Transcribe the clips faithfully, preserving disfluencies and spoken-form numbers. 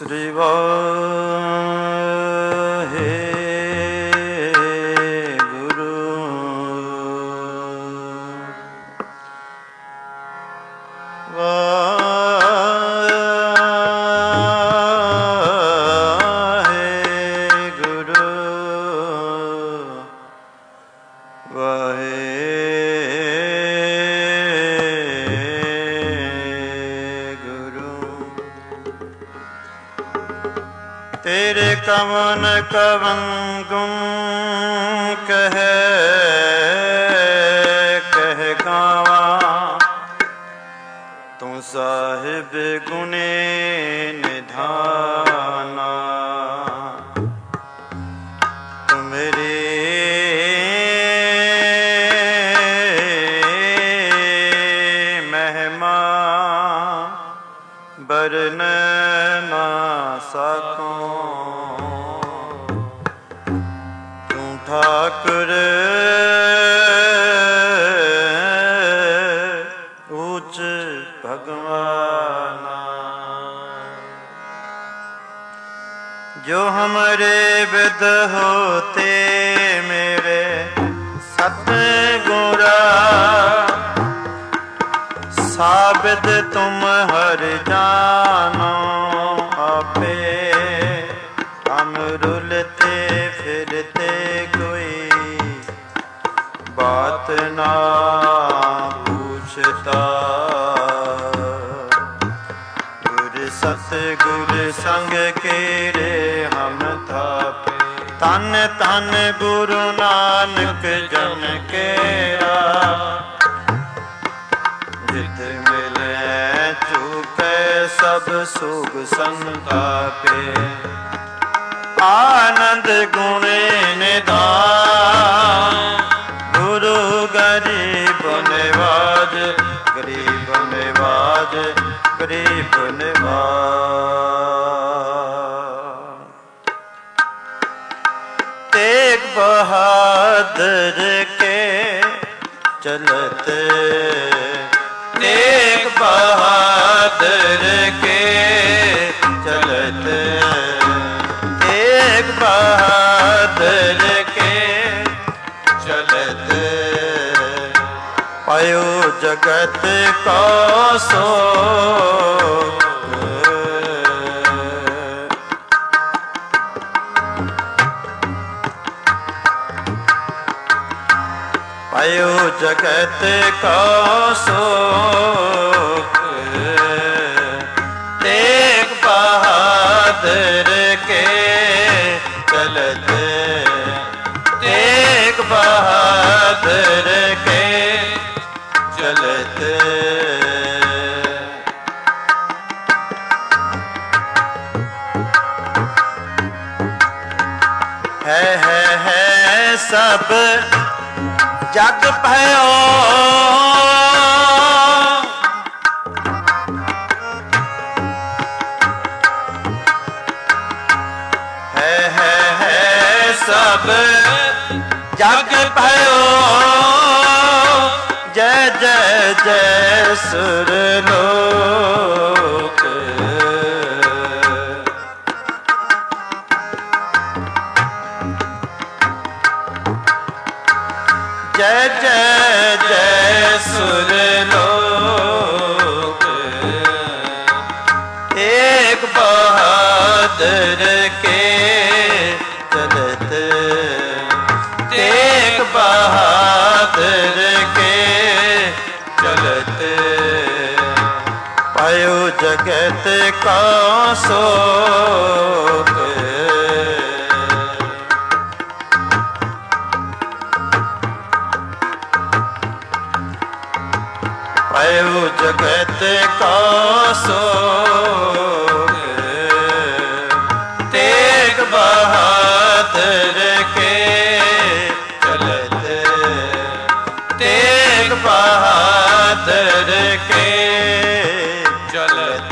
श्री वाहे गुरु वाहे गुरु वाहे तेरे कवन कवन गुण कह कह गावा तू साहिब गुणे निधाना तू मेरी महिमा बरन ना सको ठाकुर ऊंच भगवाना जो हमारे विद होते मेरे सतगुरा साबिद तुम हर जानो आपे हम रुलते फिरते बात ना पूछता गुर सतगुर संग केरे हम थापे तन तन गुरु नानक जन केरा जित मिले चूके सब सुख संतापे आनंद गुणे निधान गुरु गरीब निवाज गरीब निवाज गरीब निवाज तेग बहादुर के चलत तेग बहादुर के चलत तेग बहादुर के चलत पायो जगत को सोख पायो जगत को सोख तेग बहादुर के चलत तेग बहादुर के चलत है है है सब जग भयो है है है सब जग भयो जय जय जय सुरलोक जय जय जय सुरलोक एक बहादुर के चलत एक बहादुर के चलत पायो जगत का सोख पायो जगत का सोख तेग बहादुर के चलत तेग बहादुर के चलत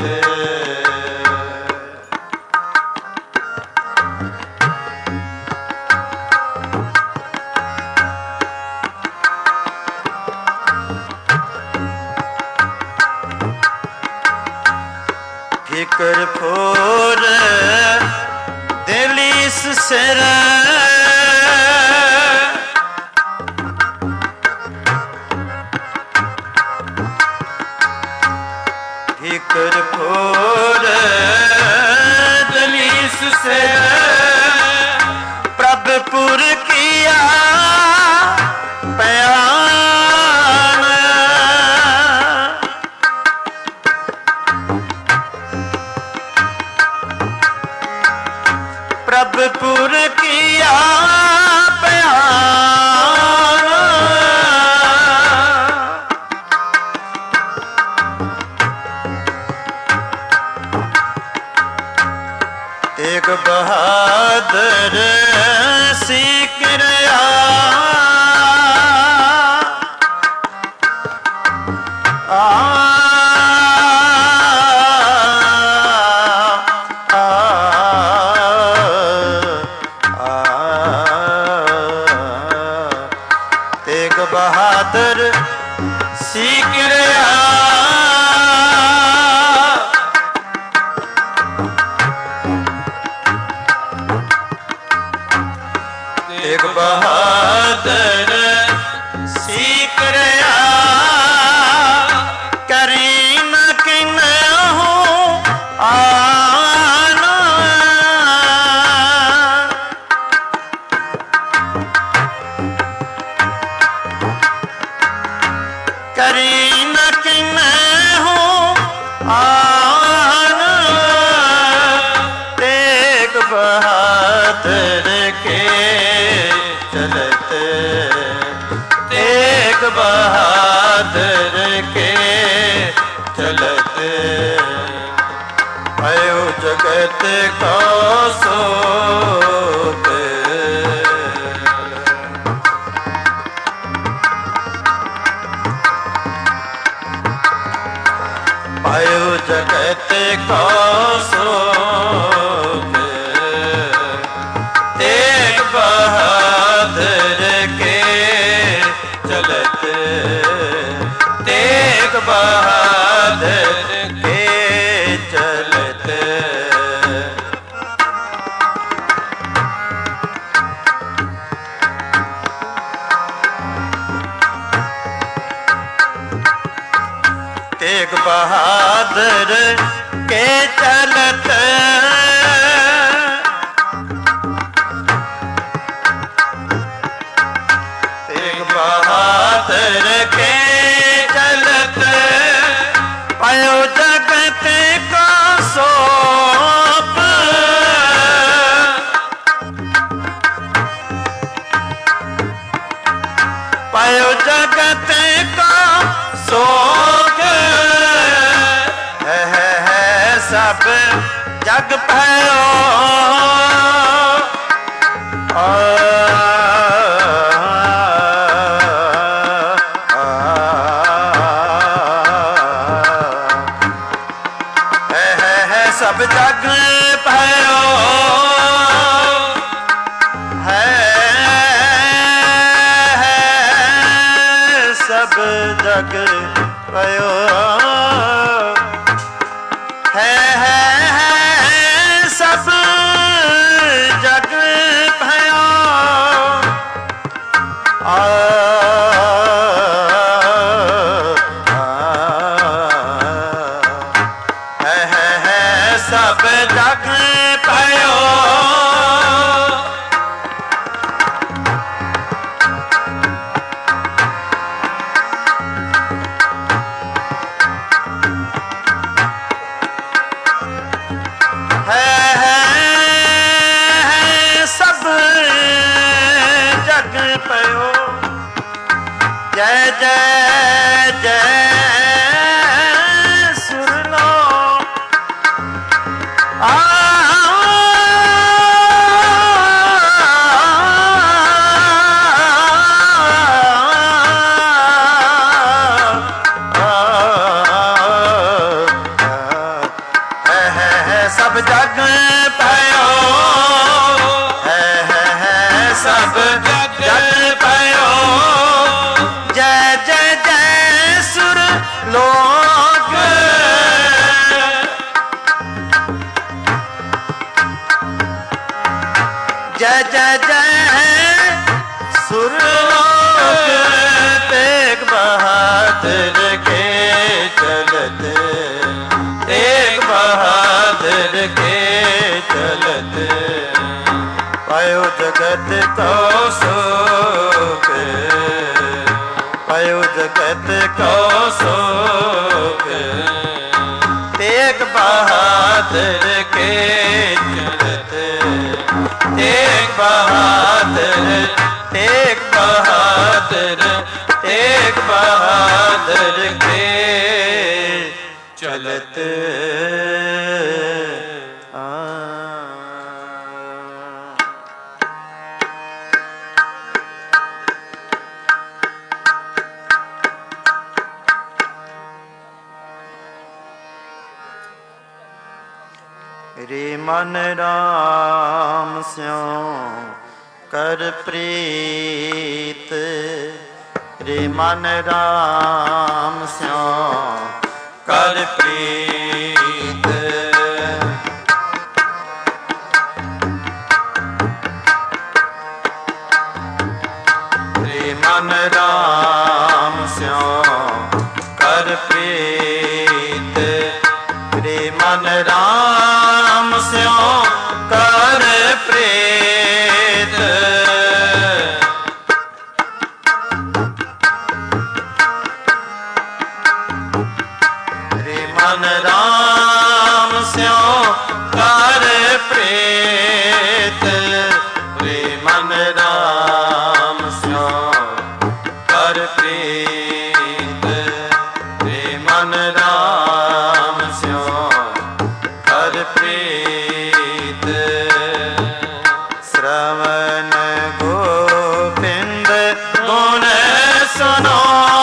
ਕਰਪੂਰ ਦਿਲੀਸ ਸਿਰ ਹੀ ਕਰਪੂਰ ਦਲੀਸ ਸਿਰ ਪ੍ਰਭ ਪੁਰ ਕੀਆ ਪਿਆਨ ਪ੍ਰਭ ਪੁਰ ਕੀਆ ਪਿਆਨ ਤੇਗ ਬਹਾਦਰ ਸਿਕਰਿਆ ਆ ਤੇਗ ਬਹਾਦਰ ਸਿਕਰਿਆ ਤੇਗ ਬਹਾਦਰ ਸਿਕਰਿਆ ਕਰੀ ਨ ਕਿਨਹੁ ਆਨ ਕਰੀ ਨ ਕਿਨਹੁ ਆਨ ਤੇਗ ਬਹਾਦਰ ਕੇ ਚਲਤ ਤੇਗ ਬਹਾਦਰ ਕੇ ਚਲਤ ਆਇਓ ਜਗਤ ਕਾ ਸੋਤ ਆਇਓ ਜਗਤ ਕਾ ਸੋਤ ਤੇਗ ਬਹਾਦਰ ਕੇ ਚਲਤ ਤੇਗ ਬਹਾਦਰ ਕੇ ਚਲਤ ਤੇਗ ਬਹਾਦਰ ਕੇ ਚਲਤ ਤੇਗ ਬਹਾਦਰ ਕੇ ਚਲਤ ਪਾਇਓ ਜਗਤ ਕਾ ਸੋਪ ਪਾਇਓ ਜਗਤ ਕਾ ਸੋਖ ਹੈ ਹੈ ਹੈ ਸਭ ਜਗ ਪਾਇਓ ਆ ਸਭ ਜਗ ਪਾਇਓ ਹੈ ਸਭ ਜਗ ਪਾਇਓ ਹੈ ਹੈ ਸਭ ਜਗ ਪਾਇਓ ਆ ਸਭ ਜਗ ਪਾਇਓ ਹੈ ਹੈ ਸਭ ਜਗ ਪਾਇਓ ਜੈ ਜੈ ਜੈ ਸੁਰਨੋ ਆ ਸਭ ਜਗ ਪਾਇਓ ਹੈ ਹੈ ਹੈ ਸਭ ਜਗ ਪਾਇਓ ਜੈ ਜੈ ਜੈ ਸੁਰ ਲੋਕ जगत को सुख, भयो जगत को सुख। तेग बहादुर के चलते, तेग बहादुर, तेग बहादुर, तेग बहादुर के चलते रे मन राम स्यों कर प्रीत, रे मन राम स्यों कर प्रीत। रे मन राम स्यों कर प्रीत, रे मन राम स्यों कर प्रीत। रे मन राम स्यों कर प्रीत, रे मन राम स्यों कर प्रीत, रे मन राम स्यों कर प्रीत। श्रवण गोविंद गुण सुनो,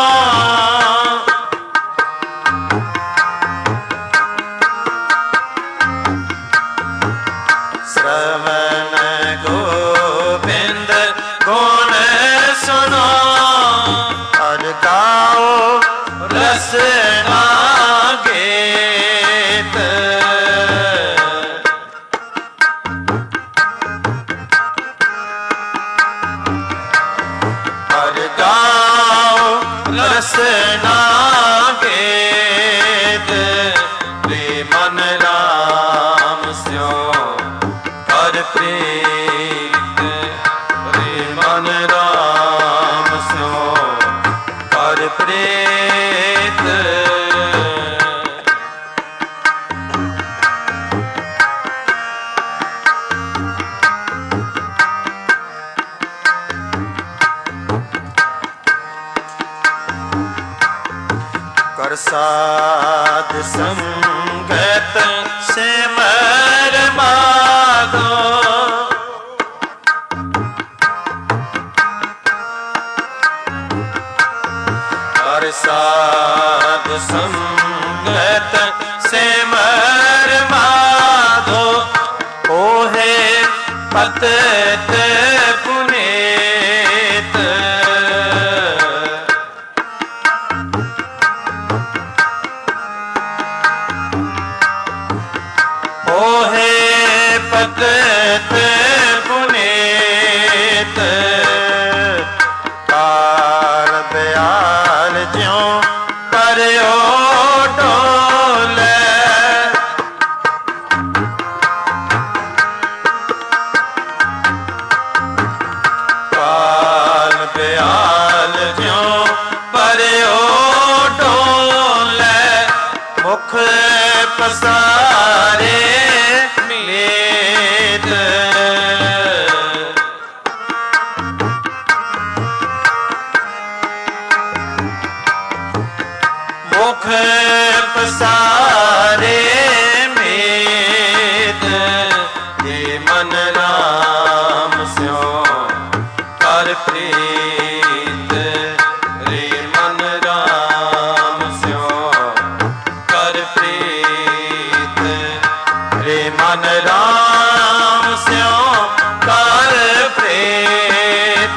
श्रवण गोविंद गुण सुनो, और गाओ रसना गीत। और गाओ रसना गीत, रे मन राम स्यों कर प्रीत, रे मन राम स्यों कर प्रीत। कर साध संगत सिमर माधो, कर साध संगत सिमर माधो, ओहे पतित पुनीत। ओहे पतित पुनीत, कार दयाल ज्यों परियो डोले, कार दयाल ज्यों परियो डोले, मुख पसारे मीत। मुख पसारे मीत, ये मन राम स्यों कर प्रीत, रे मन राम स्यों कर प्रीत, रे मन राम स्यों कर प्रीत।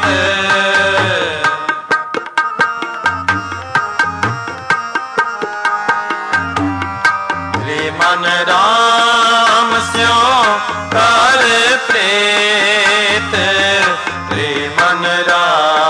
रे मन राम स्यों कर प्रीत, रे मन राम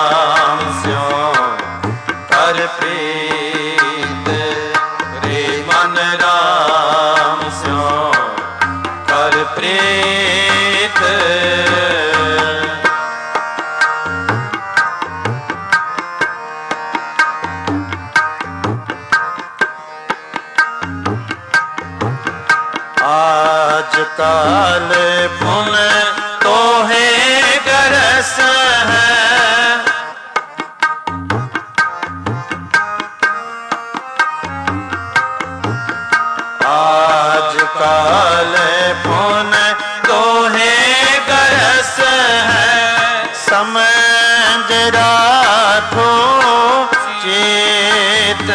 काल पुन तोहे गरस है। आज काल पुन तोहे गरस है। समझ राखो चेत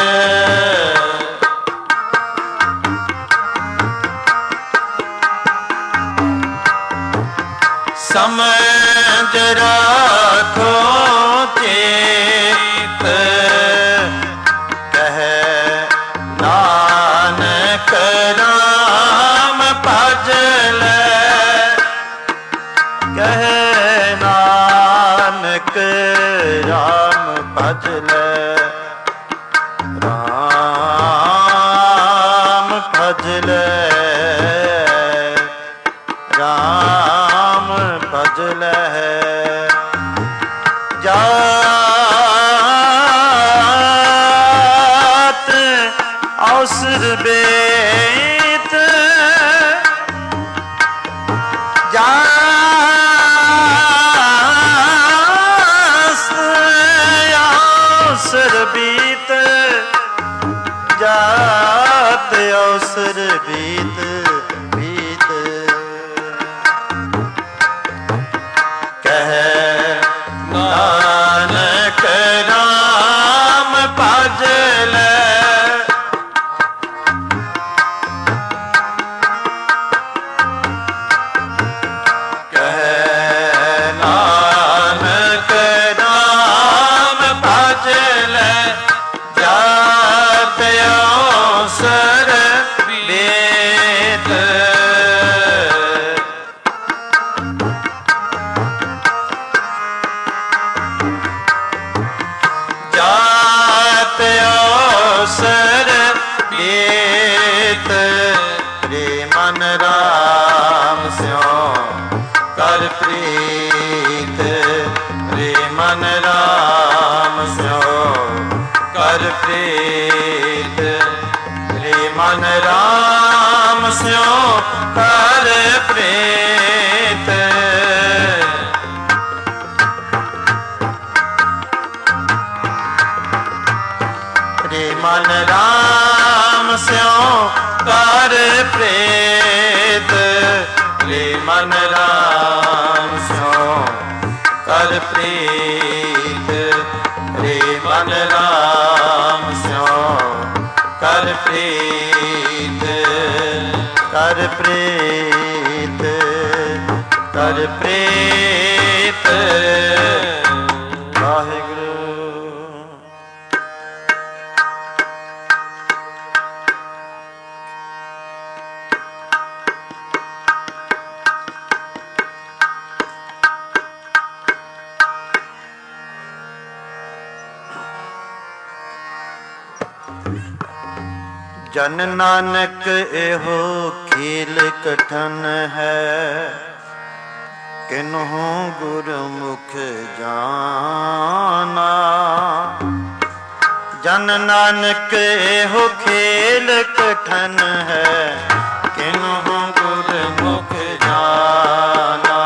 समझ राखो चेत कह नानक राम भज ले। कह नानक राम भज ले। राम भज ले राम भज ले। जात अवसर बेत जात अवसर बीत जात अवसर बीत बीत कह नानक राम भज ले। कह नानक राम भज ले। जात अवसर बेत जात अवसर बेत। रे मन राम स्यों कर प्रीत। रे मन राम स्यों कर प्रीत। रे मन राम स्यों कर प्रीत। रे मन राम स्यों कर प्रीत। रे मन राम स्यों कर प्रीत। रे मन राम स्यों कर प्रीत। कर प्रीत कर प्रीत। वाहिगुरु। जन नानक एहो खेल कठन है। किन्हु गुरमुख जाना। जन नानक एहो खेल कठन है। किन्हु गुरमुख जाना।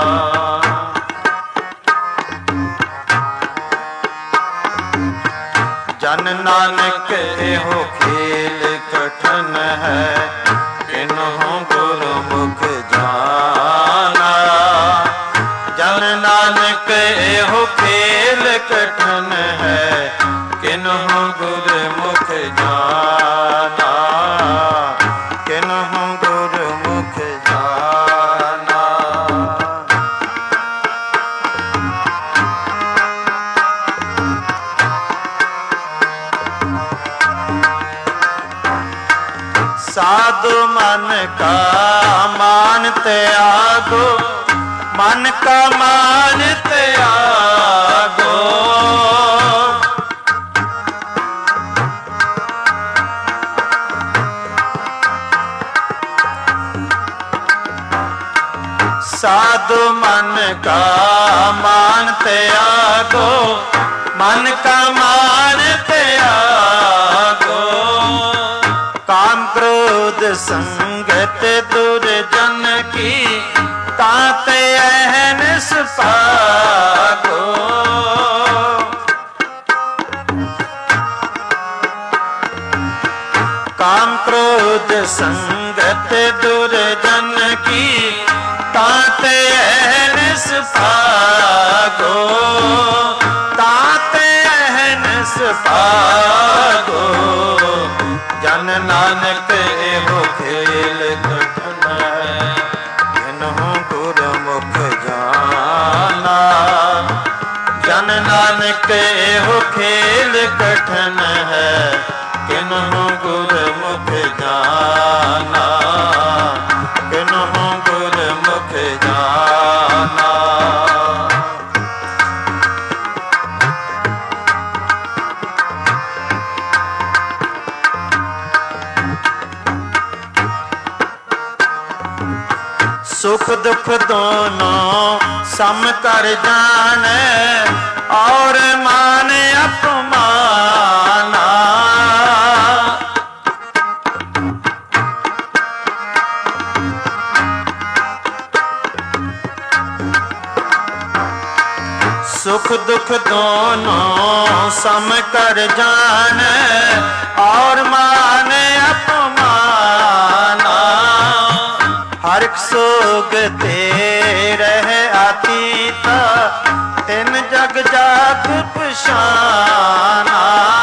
जन नानक एहो खेल कठन है। किन्हु गुरमुख जाना। जन नानक एहो खेल कठन है। किन्हु गुरमुख जाना। किन्हु गुरमुख जाना। साधु मन का मान त्यागो। मन का मान त्यागो। साधु मन का मान त्यागो। मन का मान त्यागो। काम क्रोध संगत दुर्जन की तात अहनिस पागो। काम क्रोध संगत दुर्जन की तात अहनिस पागो। तात अहनिस पागो। जन नानक एहो खेल कठिन है, इन्हु गुरमुख जाना। जन नानक एहो खेल कठिन है, किन्हु गुरमुख जाना। किन्हु गुरमुख जाना। सुख दुख दोनों सम कर जाने, और मान अपमाना। सुख दुख दोनों सम कर जाने, और मान अपमाना। हर एक सोग ते रह आतीता, तिन जग जाग पछाना।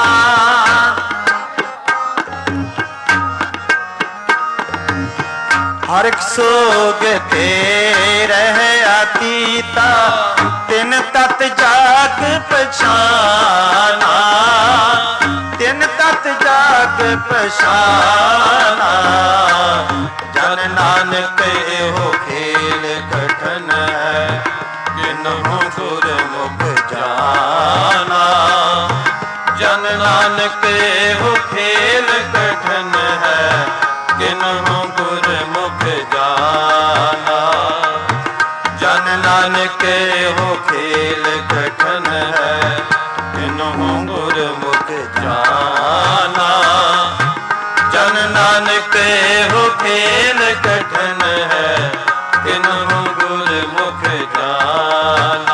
हर एक सोग ते रह आतीता, तिन तत जाग पछाना। तिन तत जाग पछाना। जन नानक एहो खेल कठिन है, किन्हु गुरमुख जाना। जन नानक एहो खेल कठिन है, किन्हु गुरमुख जाना। जन नानक एहो खेल कठिन है, किन्हु गुरमुख जाना। जन नानक एहो खेल कठिन है, किन्हु गुरमुख जाना।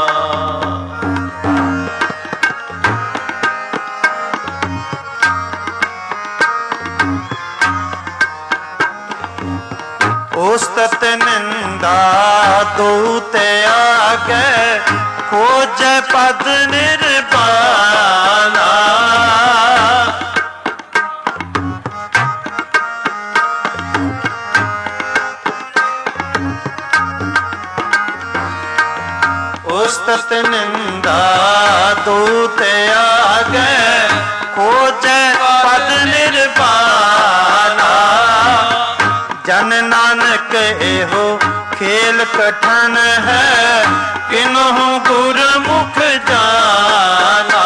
उस्तत निंदा दूत आगे, खोज पद निर्वाणा। उस्तत निंदा दूत आगे, खोज पद निर्वाणा। जन नानक एहो खेल कठिन है, किन्हु गुरमुख जाना।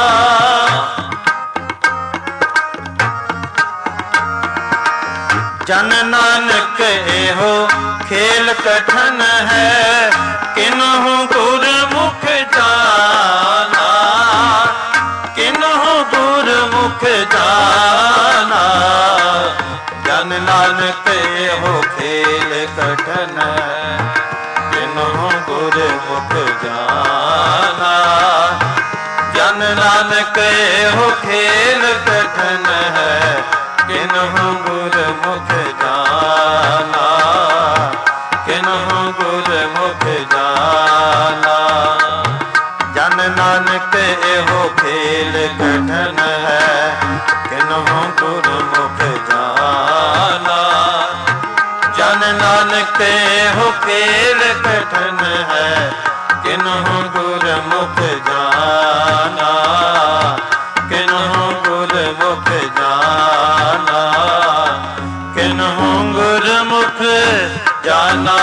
जन नानक एहो खेल कठिन है, किन्हु गुरमुख जाना। किन्हु गुरमुख जाना। जन नानक एहो खेल कठिन है, किन्हु गुरमुख जाना। जन नानक एहो खेल कठिन है, किन्हु गुरमुख जाना। किन्हु गुरमुख जाना। जन नानक एहो खेल कठिन है, किन्हु गुरमुख जाना। जन नानक एहो खेल कठिन है, किन्हु गुरमुख जाना। किन्हु गुरमुख जाना। किन्हु गुरमुख जाना।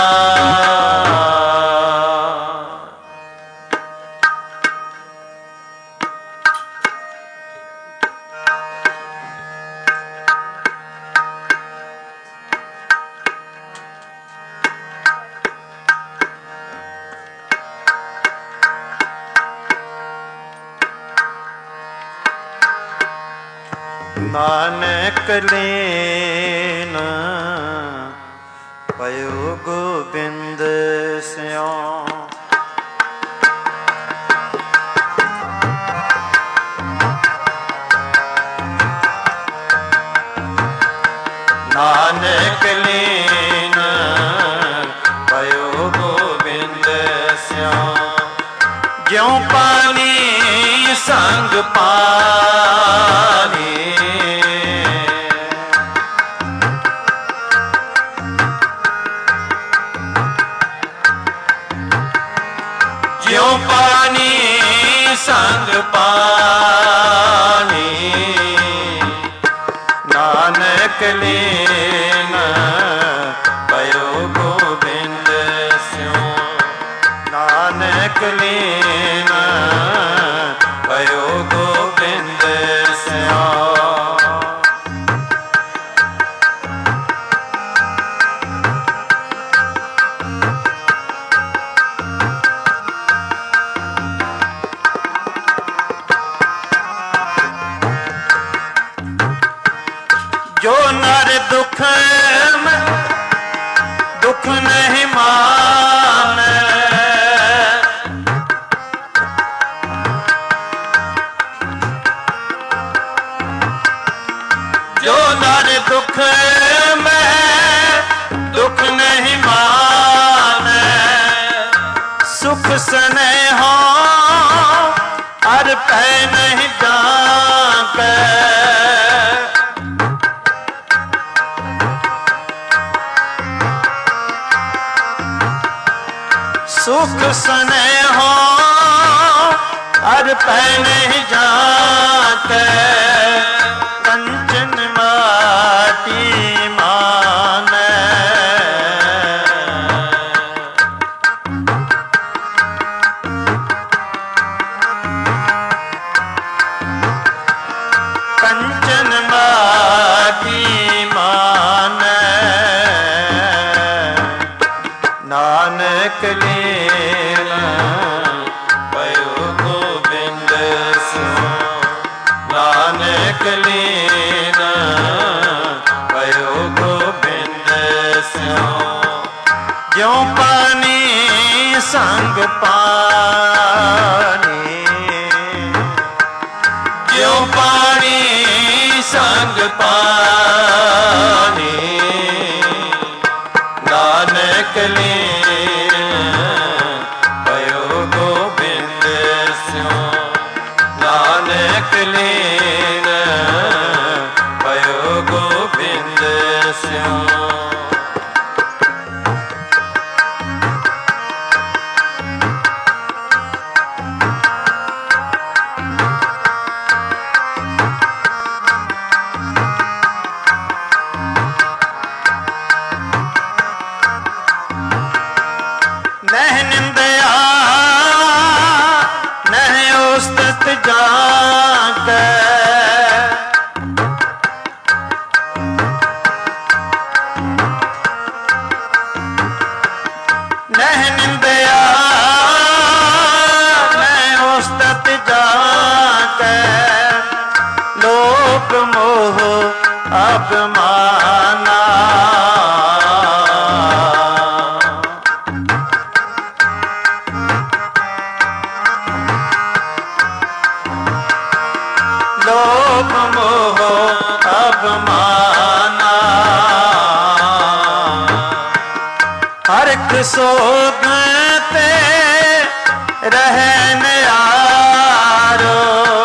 ਨਾਨਕ ਲੀਨ ਪਇਓ ਗੋਬਿੰਦ ਸਿਉ। ਨਾਨਕ ਲੀਨ ਪਇਓ ਗੋਬਿੰਦ ਸਿਉ। ਜਿਉ ਪਾਣੀ ਸੰਗ ਪਾਣੀ, ਜਿਉ ਪਾਣੀ ਸੰਗ ਪਾਣੀ, ਨਾਨਕ ਲੀਨ ਪਇਓ ਗੋਬਿੰਦ ਸਿਉ। ਨਾਨਕ ਲੀਨ ਪਇਓ ਗੋਬਿੰਦ ਸਿਉ। ਜੋ ਨਰ ਦੁਖ ਮੈਂ ਦੁਖ ਨਹੀਂ ਮਾਨੈ, ਜੋ ਨਰ ਦੁਖ ਮੈਂ ਦੁਖ ਨਹੀਂ ਮਾਨੈ, ਸੁਖ ਸਨੇਹਾ ਅਰ ਪੈ ਨਹੀਂ ਜਾਕੈ। ਸੁਖ ਸਨੇਹਾ ਅਰ ਪੈ ਨਹੀਂ ਜਾਕੈ, ਕੰਚਨ ਮਾਟੀ ਮਾਨੈ। ਕੰਚਨ ਮਾਟੀ ਮਾਨੈ, ਨਾਨਕ ਲੀਨ ਪਇਓ ਗੋਬਿੰਦ ਸਿਉ। ਨਾਨਕ ਲੀਨ ਪਇਓ ਗੋਬਿੰਦ ਸਿਉ। ਜਿਉ ਪਾਣੀ ਸੰਗ ਪਾਣੀ, ਜਿਉ ਪਾਣੀ ਸੰਗ ਪਾਣੀ, ਨਾਨਕ ਲੀਨ ਪਇਓ ਗੋਬਿੰਦ ਸਿਉ। ਨਾਨਕ ਲੀਨ ਪਇਓ ਗੋਬਿੰਦ ਸਿਉ। ਨਹਿ ਨਿੰਦਿਆ ਨਹਿ ਉਸਤਤ ਜਾਕੈ, ਨਹਿ ਨਿੰਦਿਆ ਨਹਿ ਉਸਤਤ ਜਾਕੈ, ਲੋਭ ਮੋਹ ਅਭਿਮਾਨਾ। ਲੋਭ ਮੋਹ ਅਭਿਮਾਨਾ, ਹਰ ਇੱਕ ਸੋਗ ਤੇ ਰਹਿ ਨਿਆਰੋ।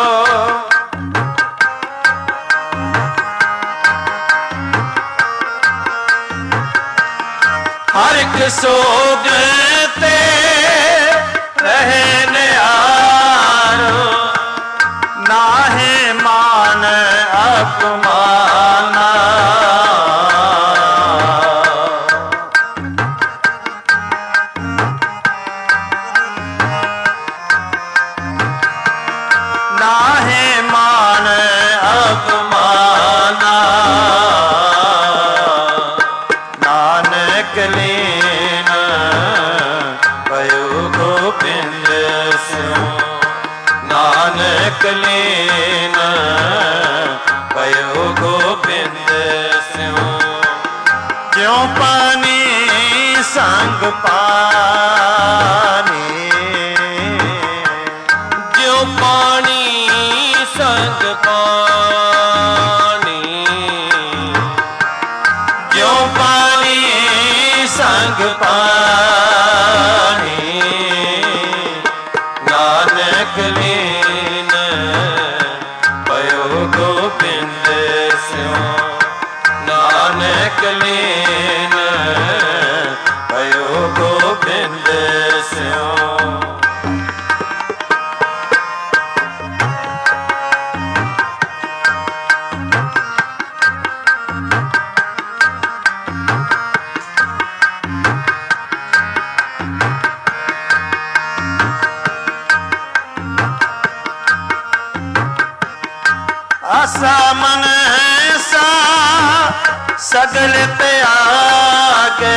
ਹਰ ਇੱਕ ਸੋਗ ਤੇ ਰਹਿ ਨਿਆਰੋ, ਨਾਹਿ ਮਾਨ ਅਪਮਾਨਾ। ਨਾਹਿ ਮਾਨ ਅਪਮਾਨਾ, ਨਾਨਕ ਲੀਨ ਪਇਓ ਗੋਬਿੰਦ ਸਿਉ। ਨਾਨਕ ਲੀਨ ਪਇਓ पानी संग पानी, ज्यों पानी संग पानी, ज्यों पानी संग पानी, नानक लीन भयो गोबिंद स्यों, नानक लीन भयो गोबिंद स्यों। आसा मन सा सगल त्यागे,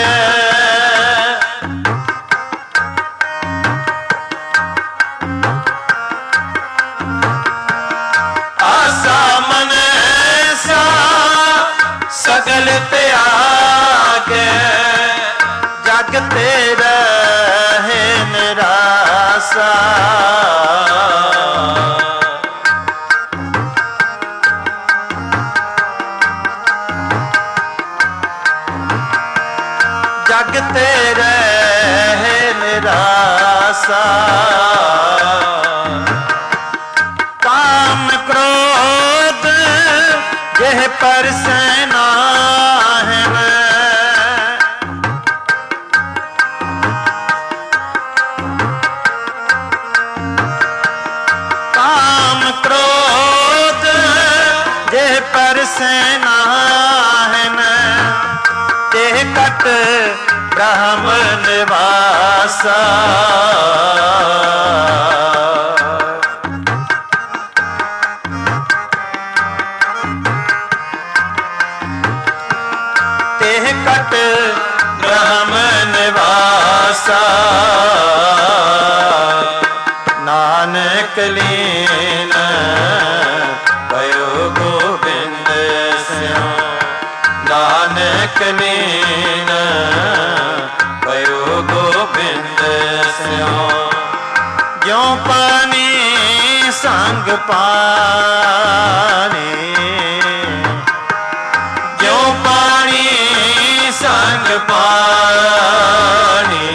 आसा मन सा सगल त्यागे, जग तेरा है निरासा, जग तेरे है निरासा, काम क्रोध यह पर सेना है, काम क्रोध यह पर सेना है, ते कट ब्रह्म निवासा, ते कट ब्रह्म निवासा, नानक लीन भयो गोबिंद स्यों, नानक लीन भयो गोबिंद स्यों। ज्यों पानी संग पानी, ज्यों पानी संग पानी,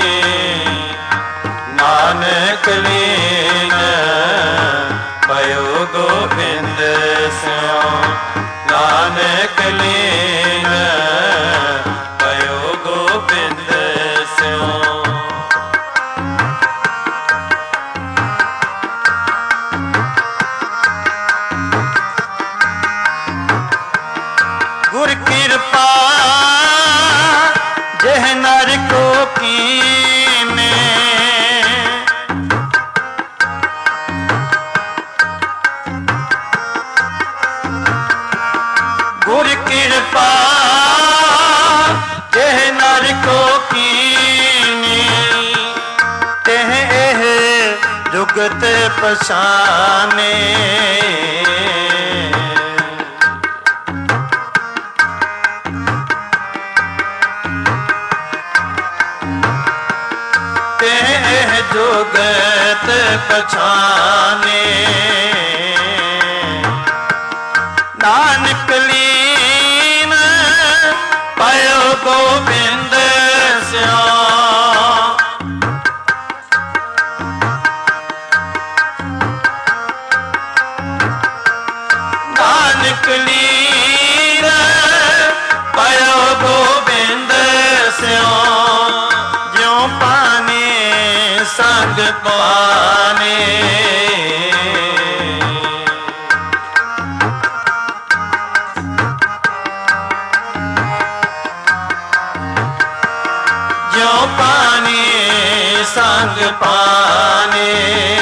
नानक लीन भयो गोबिंद स्यों, नानक लीन भयो गोबिंद स्यों। गुर कृपा जह नर को कीने, गुर कृपा जह नर को कीने, तेह एह जुगत पछाने, तेह जुगत पछाने, नानक लीन भयो गोबिंद स्यों, नानक लीन भयो गोबिंद स्यों। ज्यों पानी संग पानी, ज्यों पानी संग पानी,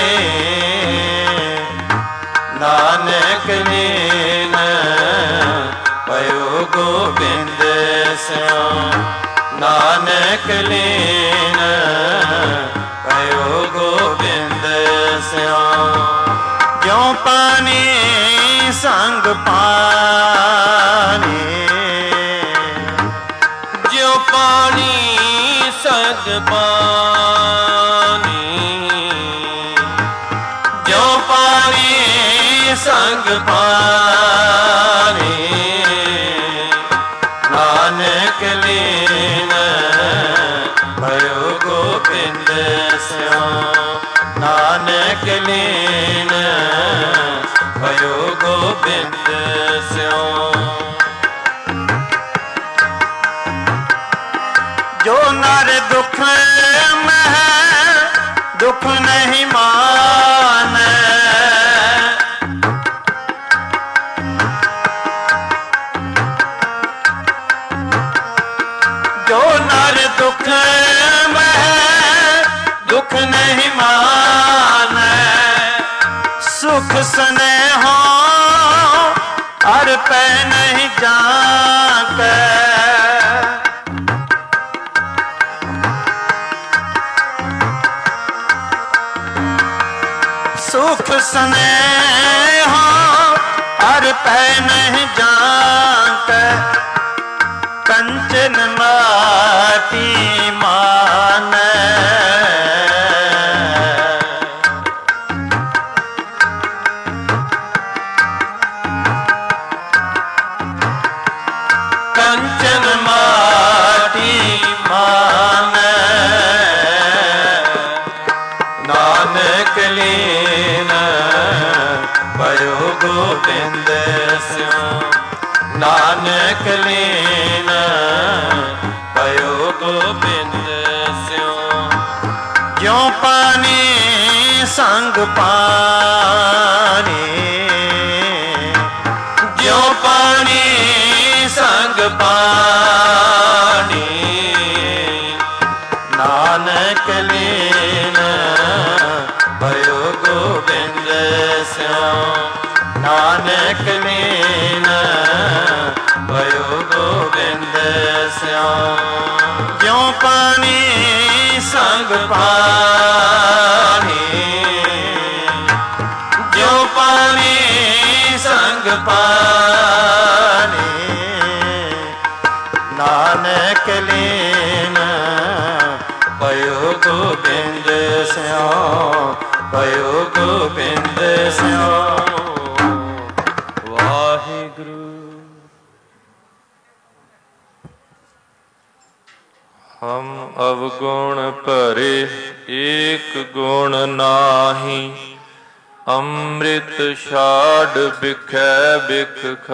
नानक लीन भयो गोबिंद स्यों, नानक लीन भयो गोबिंद स्यों। ज्यों पानी संग पानी, पानी, जो पानी संग पानी, नानक लीन भयो गोबिंद स्यो, नानक लीन भयो गोबिंद स्यो। जो नर दुख में दुख नहीं माने, जो नर दुख में दुख नहीं माने, सुख स्नेहो हर पे नहीं जाके, सुख स्नेहो हर पै नहीं जानते, कंचन माटी माने, कंचन माटी माने, नानक लीन भयो गोबिंद स्यो, नानक लीन भयो गोबिंद स्यो। ज्यों पानी संग पानी, ज्यों पानी संग पानी, नानक लीन भयो गोबिंद स्यो, नानक लीन भयो गोबिंद स्यो। ज्यों पानी संग पानी, ज्यों पानी संग पानी, नानक लीन भयो गोबिंद स्यो, भयो गोबिंद स्यो। वाहिगुरु। हम अवगुण भरे एक गुण नाही, अमृत छाड़ बिखै बिख